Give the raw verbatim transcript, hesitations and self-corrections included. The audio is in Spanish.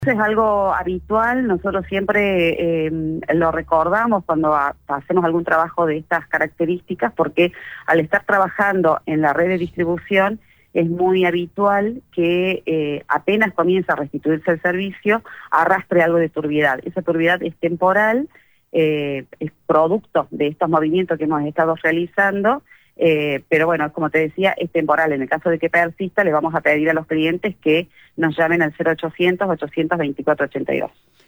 Es algo habitual, nosotros siempre eh, lo recordamos cuando a, hacemos algún trabajo de estas características, porque al estar trabajando en la red de distribución es muy habitual que eh, apenas comienza a restituirse el servicio, arrastre algo de turbiedad. Esa turbiedad es temporal, eh, es producto de estos movimientos que hemos estado realizando, Eh, pero bueno, como te decía, es temporal. En el caso de que persista, le vamos a pedir a los clientes que nos llamen al cero ochocientos, ochocientos veinticuatro ochenta y dos.